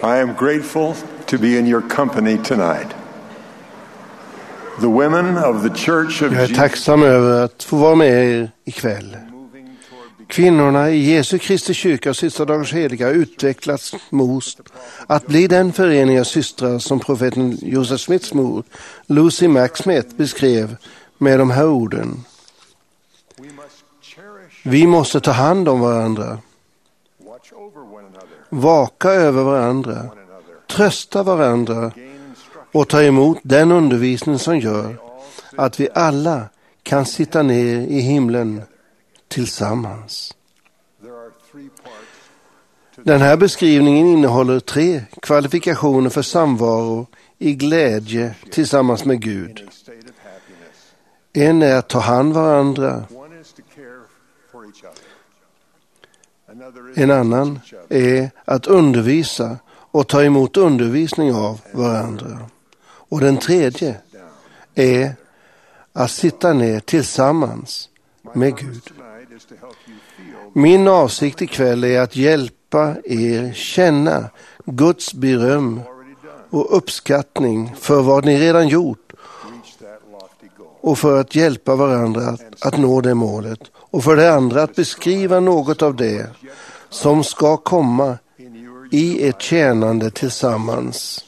I am grateful to be in your company tonight. The women of the Church of Jag är Jesus tacksam över att få vara med er ikväll. Kvinnorna i Jesu Kristi kyrka sista dagars heliga har utvecklats mot att bli den förening av systrar som profeten Joseph Smiths mor, Lucy Mack Smith, beskrev med de här orden. Vi måste ta hand om varandra, vaka över varandra, trösta varandra och ta emot den undervisning som gör att vi alla kan sitta ner i himlen tillsammans. Den här beskrivningen innehåller 3 kvalifikationer för samvaro i glädje tillsammans med Gud. En är att ta hand om varandra. En annan är att undervisa och ta emot undervisning av varandra. Och den tredje är att sitta ner tillsammans med Gud. Min avsikt ikväll är att hjälpa er känna Guds beröm och uppskattning för vad ni redan gjort och för att hjälpa varandra att nå det målet. Och för det andra att beskriva något av det som ska komma i ett tjänande tillsammans.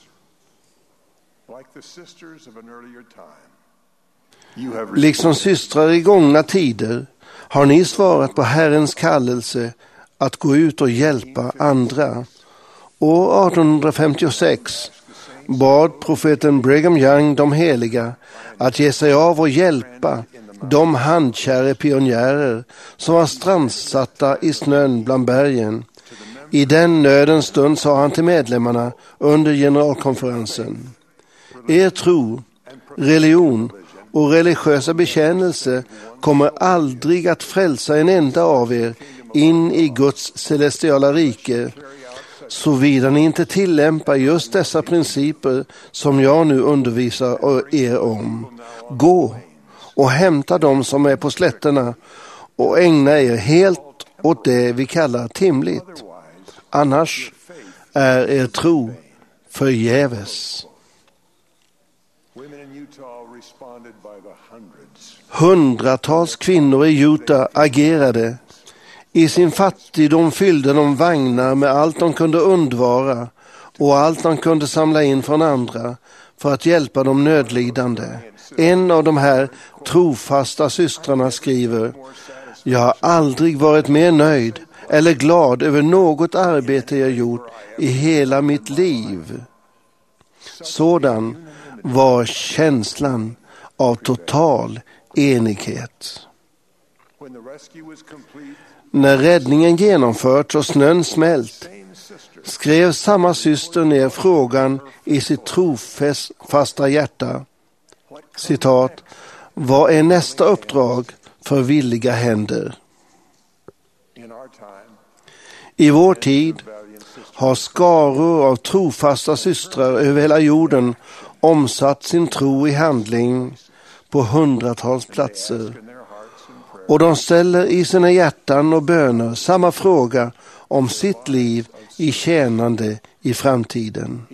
Liksom systrar i gångna tider har ni svarat på Herrens kallelse att gå ut och hjälpa andra. År 1856 bad profeten Brigham Young de heliga att ge sig av och hjälpa de handkära pionjärer som var strandsatta i snön bland bergen. I den nödens stund sa han till medlemmarna under generalkonferensen: er tro, religion och religiösa bekännelse kommer aldrig att frälsa en enda av er in i Guds celestiala rike, såvida ni inte tillämpar just dessa principer som jag nu undervisar er om. Gå och hämta dem som är på slätterna och ägna er helt åt det vi kallar timligt. Annars är er tro förgäves. Hundratals kvinnor i Utah agerade. I sin fattigdom fyllde de vagnar med allt de kunde undvara och allt de kunde samla in från andra för att hjälpa de nödlidande. En av de här trofasta systrarna skriver: jag har aldrig varit mer nöjd eller glad över något arbete jag gjort i hela mitt liv. Sådan var känslan av total enighet. När räddningen genomförts och snön smält skrev samma syster ner frågan i sitt trofasta hjärta. Citat: vad är nästa uppdrag för villiga händer? I vår tid har skaror av trofasta systrar över hela jorden omsatt sin tro i handling på hundratals platser. Och de ställer i sina hjärtan och böner samma fråga om sitt liv i tjänande i framtiden.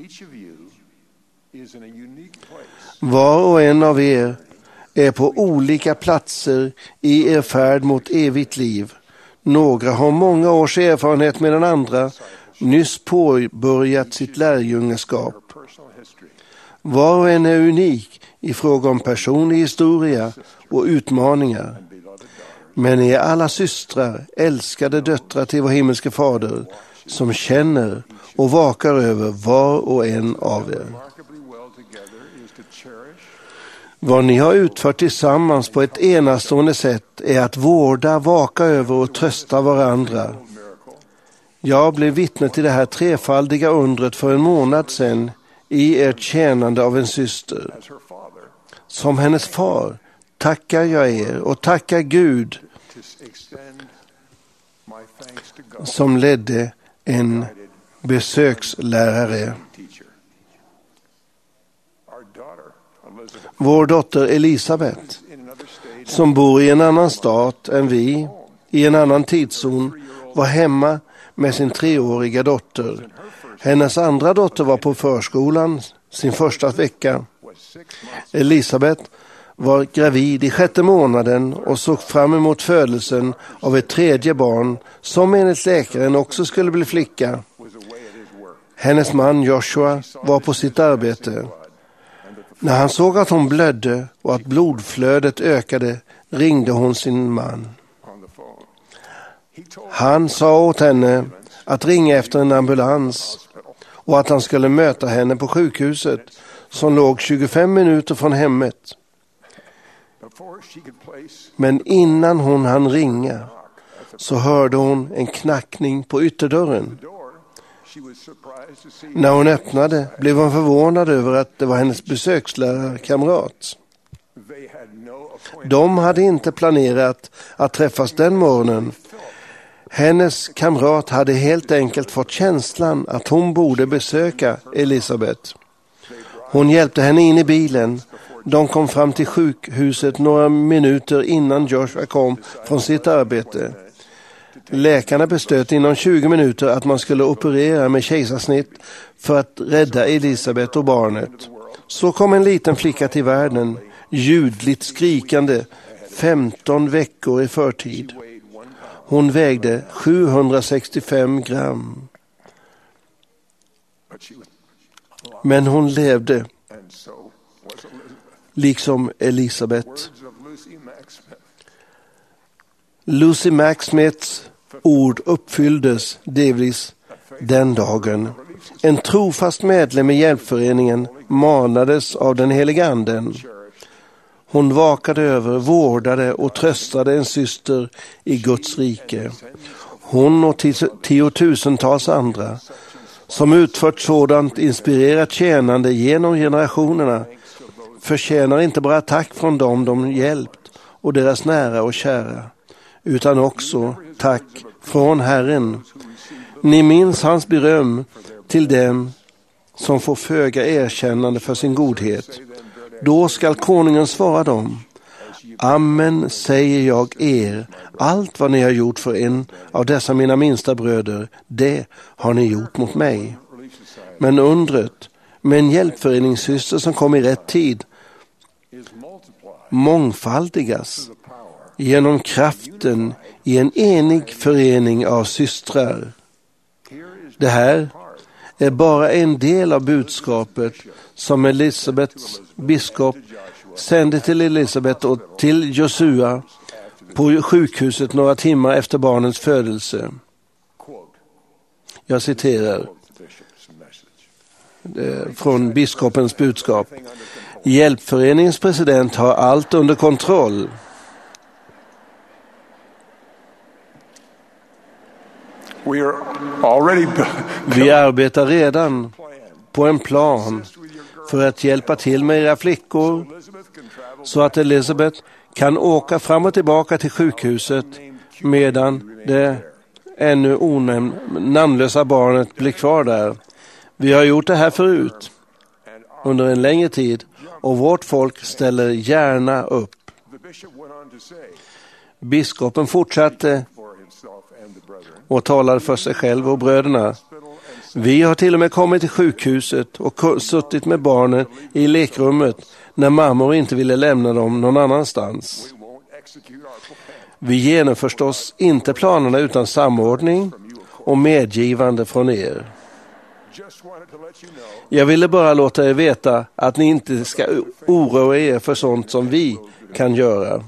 Var och en av er är på olika platser i er färd mot evigt liv. Några har många års erfarenhet medan andra nyss påbörjat sitt lärjungaskap. Var och en är unik i fråga om personlig historia och utmaningar. Men ni är alla systrar, älskade döttrar till vår himmelske fader, som känner och vakar över var och en av er. Vad ni har utfört tillsammans på ett enastående sätt är att vårda, vaka över och trösta varandra. Jag blev vittne till det här trefaldiga undret för en månad sedan i ert tjänande av en syster. Som hennes far tackar jag er och tackar Gud som ledde en besökslärare. Vår dotter Elisabeth, som bor i en annan stat än vi, i en annan tidszon, var hemma med sin 3-åriga dotter. Hennes andra dotter var på förskolan sin första vecka. Elisabet var gravid i 6:e månaden och såg fram emot födelsen av ett tredje barn som enligt läkaren också skulle bli flicka. Hennes man Joshua var på sitt arbete. När han såg att hon blödde och att blodflödet ökade ringde hon sin man. Han sa åt henne att ringa efter en ambulans och att han skulle möta henne på sjukhuset som låg 25 minuter från hemmet. Men innan hon hann ringa så hörde hon en knackning på ytterdörren. När hon öppnade blev hon förvånad över att det var hennes besökslärarkamrat. De hade inte planerat att träffas den morgonen. Hennes kamrat hade helt enkelt fått känslan att hon borde besöka Elisabet. Hon hjälpte henne in i bilen. De kom fram till sjukhuset några minuter innan Joshua kom från sitt arbete. Läkarna beslöt inom 20 minuter att man skulle operera med kejsarsnitt för att rädda Elisabet och barnet. Så kom en liten flicka till världen, ljudligt skrikande, 15 veckor i förtid. Hon vägde 765 gram. Men hon levde, liksom Elisabet. Lucy Mack Smiths ord uppfylldes delvis den dagen. En trofast medlem i hjälpföreningen manades av den helige anden. Hon vakade över, vårdade och tröstade en syster i Guds rike. Hon och tiotusentals andra som utfört sådant inspirerat tjänande genom generationerna förtjänar inte bara tack från dem de hjälpt och deras nära och kära, utan också tack från Herren. Ni minns hans beröm till dem som får föga erkännande för sin godhet. Då skall konungen svara dem: Amen säger jag er, allt vad ni har gjort för en av dessa mina minsta bröder, det har ni gjort mot mig. Men undret, med en hjälpföreningssyster som kom i rätt tid, mångfaldigas genom kraften i en enig förening av systrar. Det här är bara en del av budskapet som Elisabets biskop sände till Elisabet och till Josua på sjukhuset några timmar efter barnets födelse. Jag citerar från biskopens budskap. Hjälpföreningens president har allt under kontroll. Vi arbetar redan på en plan för att hjälpa till med era flickor så att Elisabet kan åka fram och tillbaka till sjukhuset medan det ännu namnlösa barnet blir kvar där. Vi har gjort det här förut under en längre tid och vårt folk ställer gärna upp. Biskopen fortsatte och talade för sig själv och bröderna. Vi har till och med kommit till sjukhuset och suttit med barnen i lekrummet när mammor inte ville lämna dem någon annanstans. Vi genomför förstås inte planerna utan samordning och medgivande från er. Jag ville bara låta er veta att ni inte ska oroa er för sånt som vi kan göra.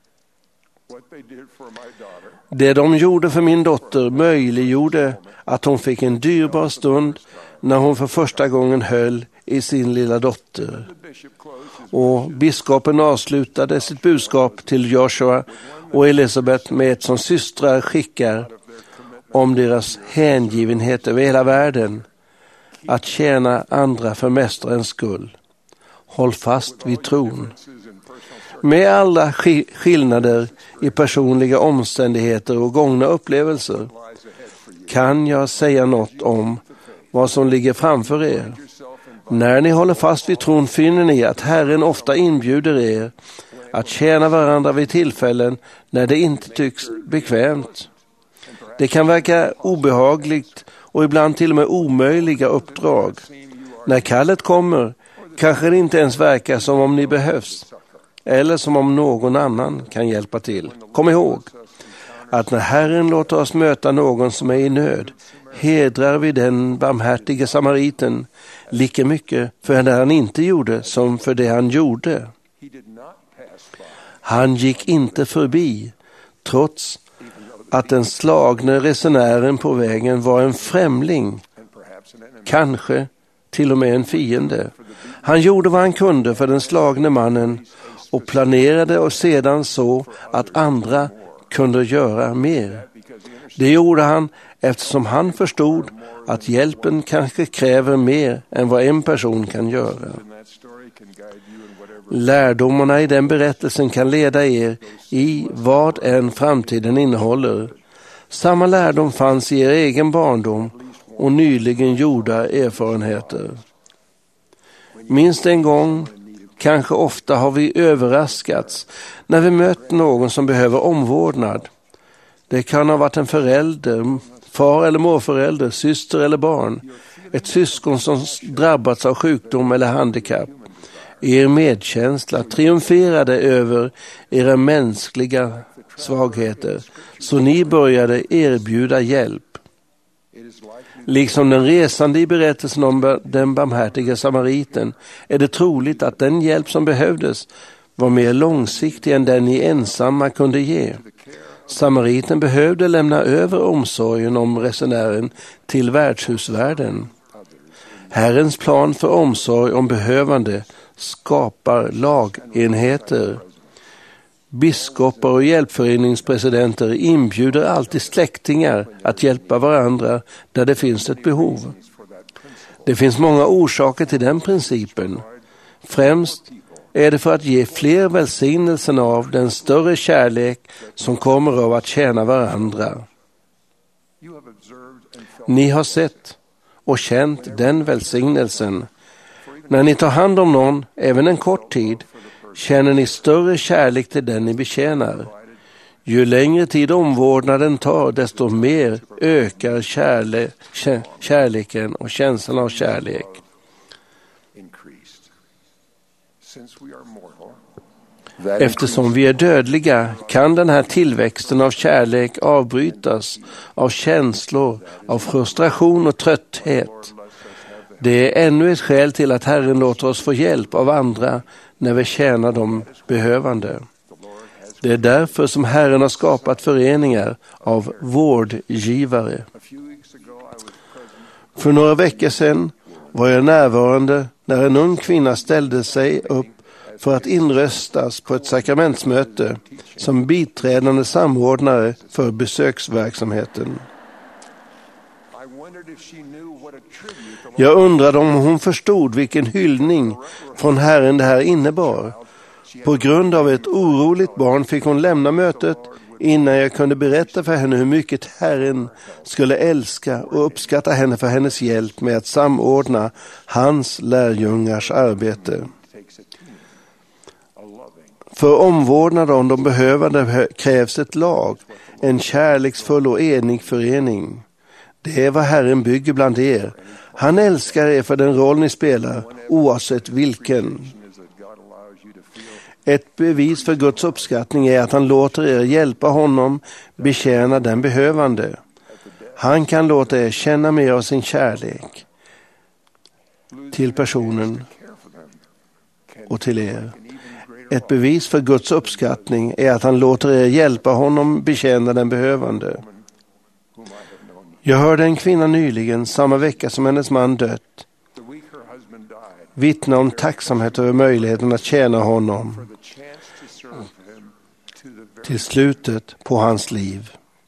Det de gjorde för min dotter möjliggjorde att hon fick en dyrbar stund när hon för första gången höll i sin lilla dotter. Och biskopen avslutade sitt budskap till Joshua och Elisabet med ett som systrar skickar om deras hängivenhet över hela världen, att tjäna andra för mästarens skull. Håll fast vid tron. Med alla skillnader i personliga omständigheter och gångna upplevelser kan jag säga något om vad som ligger framför er. När ni håller fast vid tron finner ni att Herren ofta inbjuder er att tjäna varandra vid tillfällen när det inte tycks bekvämt. Det kan verka obehagligt och ibland till och med omöjliga uppdrag. När kallet kommer kanske det inte ens verkar som om ni behövs eller som om någon annan kan hjälpa till. Kom ihåg att när Herren låter oss möta någon som är i nöd hedrar vi den barmhärtige samariten lika mycket för det han inte gjorde som för det han gjorde. Han gick inte förbi trots att den slagne resenären på vägen var en främling, kanske till och med en fiende. Han gjorde vad han kunde för den slagne mannen och planerade och sedan så att andra kunde göra mer. Det gjorde han eftersom han förstod att hjälpen kanske kräver mer än vad en person kan göra. Lärdomarna i den berättelsen kan leda er i vad än framtiden innehåller. Samma lärdom fanns i er egen barndom och nyligen gjorda erfarenheter. Minst en gång, kanske ofta, har vi överraskats när vi mött någon som behöver omvårdnad. Det kan ha varit en förälder, far eller morförälder, syster eller barn, ett syskon som drabbats av sjukdom eller handikapp. Er medkänsla triumferade över era mänskliga svagheter, så ni började erbjuda hjälp. Liksom den resande i berättelsen om den barmhärtiga samariten är det troligt att den hjälp som behövdes var mer långsiktig än den ni ensamma kunde ge. Samariten behövde lämna över omsorgen om resenären till värdshusvärden. Herrens plan för omsorg om behövande skapar lagenheter. Biskopar och hjälpföreningspresidenter inbjuder alltid släktingar att hjälpa varandra där det finns ett behov. Det finns många orsaker till den principen. Främst är det för att ge fler välsignelsen av den större kärlek som kommer av att tjäna varandra. Ni har sett och känt den välsignelsen. När ni tar hand om någon, även en kort tid, känner ni större kärlek till den ni betjänar. Ju längre tid omvårdnaden tar, desto mer ökar kärleken och känslan av kärlek. Eftersom vi är dödliga kan den här tillväxten av kärlek avbrytas av känslor av frustration och trötthet. Det är ännu ett skäl till att Herren låter oss få hjälp av andra när vi tjänar de behövande. Det är därför som Herren har skapat föreningar av vårdgivare. För några veckor sedan var jag närvarande när en ung kvinna ställde sig upp för att inröstas på ett sakramentsmöte som biträdande samordnare för besöksverksamheten. Jag undrade om hon förstod vilken hyllning från Herren det här innebar. På grund av ett oroligt barn fick hon lämna mötet innan jag kunde berätta för henne hur mycket Herren skulle älska och uppskatta henne för hennes hjälp med att samordna hans lärjungars arbete. För omvårdnad om de behövande krävs ett lag, en kärleksfull och enig förening. Det är vad Herren bygger bland er. Han älskar er för den roll ni spelar, oavsett vilken. Ett bevis för Guds uppskattning är att han låter er hjälpa honom betjäna den behövande. Han kan låta er känna mer av sin kärlek till personen och till er. Ett bevis för Guds uppskattning är att han låter er hjälpa honom betjäna den behövande. Jag hörde en kvinna nyligen, samma vecka som hennes man dött, vittna om tacksamhet över möjligheten att tjäna honom till slutet på hans liv.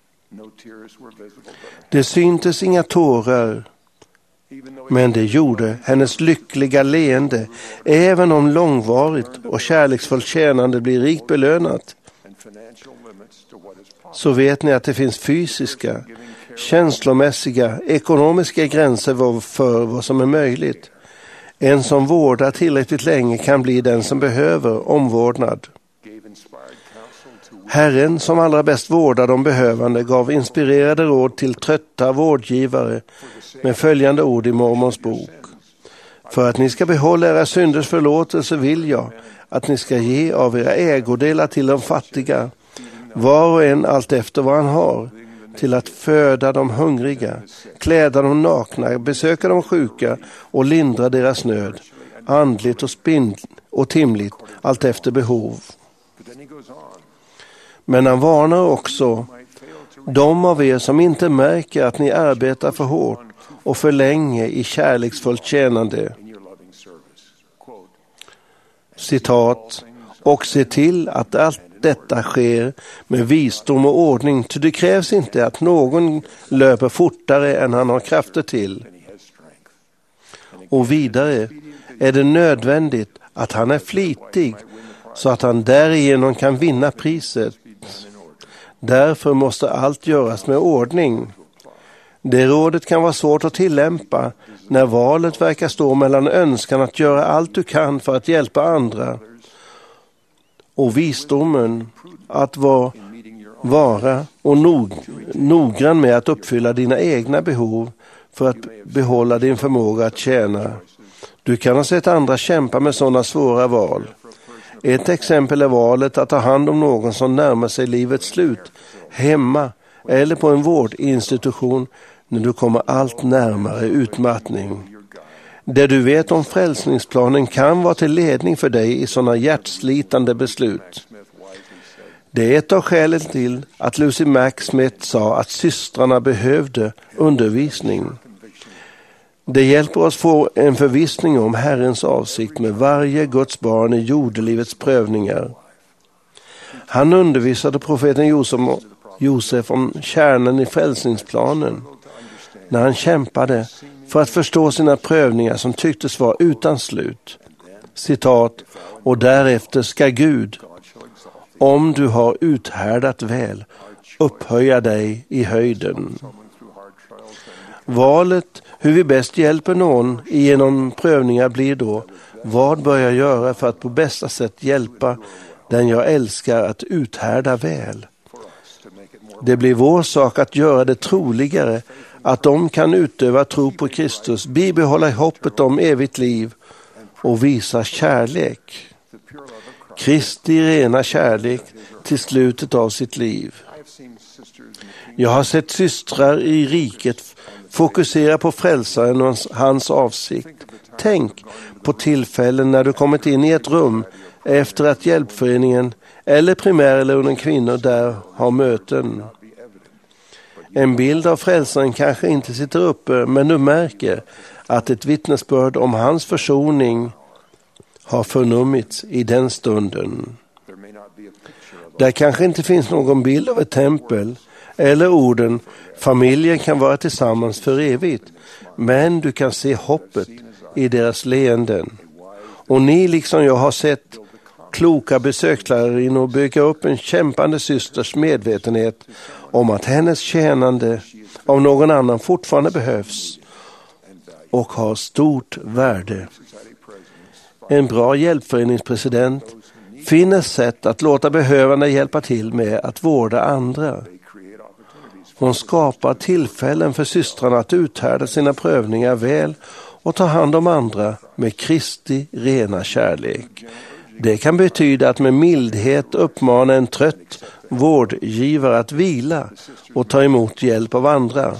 Det syntes inga tårar, men det gjorde hennes lyckliga leende, även om långvarigt och kärleksfullt tjänande blir rikt belönat. Så vet ni att det finns fysiska, känslomässiga, ekonomiska gränser för vad som är möjligt. En som vårdar tillräckligt länge kan bli den som behöver omvårdnad. Herren som allra bäst vårdar de behövande gav inspirerade råd till trötta vårdgivare med följande ord i Mormons bok. För att ni ska behålla era synders förlåtelse vill jag att ni ska ge av era ägodelar till de fattiga, var och en allt efter vad han har, till att föda de hungriga, kläda de nakna, besöka de sjuka och lindra deras nöd, andligt och timligt, allt efter behov. Men han varnar också de av er som inte märker att ni arbetar för hårt och för länge i kärleksfullt tjänande. Citat, och se till att allt detta sker med visdom och ordning, ty det krävs inte att någon löper fortare än han har krafter till. Och vidare är det nödvändigt att han är flitig så att han därigenom kan vinna priset. Därför måste allt göras med ordning. Det rådet kan vara svårt att tillämpa när valet verkar stå mellan önskan att göra allt du kan för att hjälpa andra och visdomen att vara och noggrann med att uppfylla dina egna behov för att behålla din förmåga att tjäna. Du kan ha sett andra kämpa med sådana svåra val. Ett exempel är valet att ta hand om någon som närmar sig livets slut, hemma eller på en vårdinstitution när du kommer allt närmare utmattning. Det du vet om frälsningsplanen kan vara till ledning för dig i sådana hjärtslitande beslut. Det är ett av skälen till att Lucy Mack Smith sa att systrarna behövde undervisning. Det hjälper oss få en förvissning om Herrens avsikt med varje Guds barn i jordelivets prövningar. Han undervisade profeten Josef om kärnan i frälsningsplanen när han kämpade för att förstå sina prövningar som tycktes vara utan slut. Citat, och därefter ska Gud, om du har uthärdat väl, upphöja dig i höjden. Valet hur vi bäst hjälper någon genom prövningar blir då, vad bör jag göra för att på bästa sätt hjälpa den jag älskar att uthärda väl? Det blir vår sak att göra det troligare att de kan utöva tro på Kristus, bibehålla hoppet om evigt liv och visa kärlek. Kristi rena kärlek till slutet av sitt liv. Jag har sett systrar i riket fokusera på frälsaren och hans avsikt. Tänk på tillfällen när du kommit in i ett rum efter att hjälpföreningen eller primär eller unga kvinnor där har möten. En bild av frälsaren kanske inte sitter uppe, men du märker att ett vittnesbörd om hans försoning har förnummits i den stunden. Där kanske inte finns någon bild av ett tempel eller orden familjen kan vara tillsammans för evigt, men du kan se hoppet i deras leenden. Och ni liksom jag har sett kloka besökslärarinnor bygga upp en kämpande systers medvetenhet om att hennes tjänande av någon annan fortfarande behövs och har stort värde. En bra hjälpföreningspresident finner sätt att låta behövande hjälpa till med att vårda andra. Hon skapar tillfällen för systrarna att uthärda sina prövningar väl och ta hand om andra med Kristi rena kärlek. Det kan betyda att med mildhet uppmana en trött vårdgivare att vila och ta emot hjälp av andra.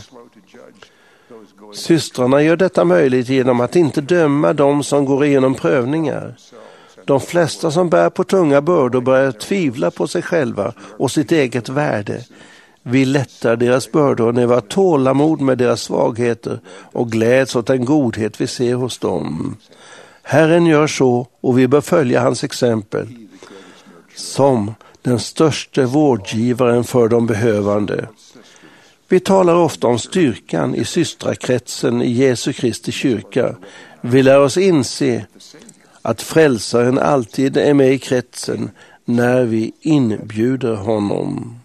Systrarna gör detta möjligt genom att inte döma de som går igenom prövningar. De flesta som bär på tunga bördor börjar tvivla på sig själva och sitt eget värde. Vi lättar deras bördor när vi har tålamod med deras svagheter och gläds åt den godhet vi ser hos dem. Herren gör så och vi bör följa hans exempel som den största vårdgivaren för de behövande. Vi talar ofta om styrkan i systrakretsen i Jesu Kristi kyrka. Vi lär oss inse att frälsaren alltid är med i kretsen när vi inbjuder honom.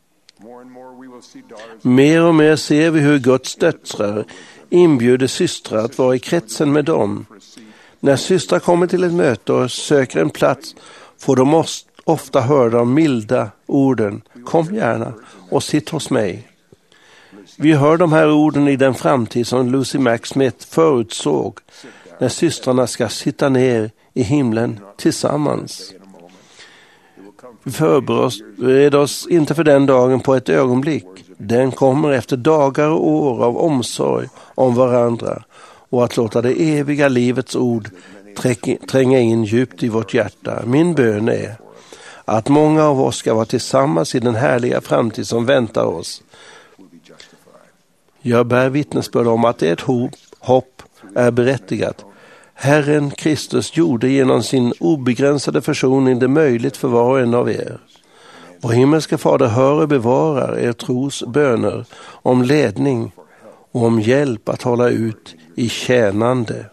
Mer och mer ser vi hur Guds döttrar inbjuder systrar att vara i kretsen med dem. När systrar kommer till ett möte och söker en plats får de ofta hör de milda orden: kom gärna och sitt hos mig. Vi hör de här orden i den framtid som Lucy Mack Smith förutsåg, när systrarna ska sitta ner i himlen tillsammans. Vi förbereder oss inte för den dagen på ett ögonblick. Den kommer efter dagar och år av omsorg om varandra och att låta det eviga livets ord tränga in djupt i vårt hjärta. Min bön är att många av oss ska vara tillsammans i den härliga framtid som väntar oss. Jag bär vittnesbörd om att ert hopp är berättigat. Herren Kristus gjorde genom sin obegränsade försoning det möjligt för var och en av er. Och himmelska Fader hör och bevarar er tros böner om ledning och om hjälp att hålla ut i tjänande.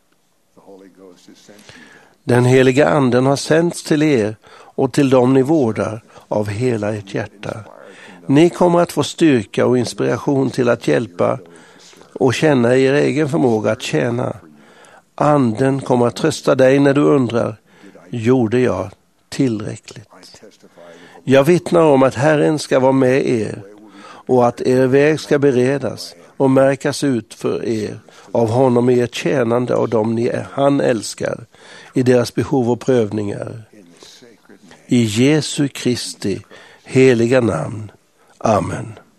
Den heliga anden har sänts till er och till dem ni vårdar av hela ert hjärta. Ni kommer att få styrka och inspiration till att hjälpa och känna er egen förmåga att tjäna. Anden kommer att trösta dig när du undrar: gjorde jag tillräckligt? Jag vittnar om att Herren ska vara med er och att er väg ska beredas och märkas ut för er av honom i ert tjänande av dem han älskar i deras behov och prövningar. I Jesu Kristi heliga namn. Amen.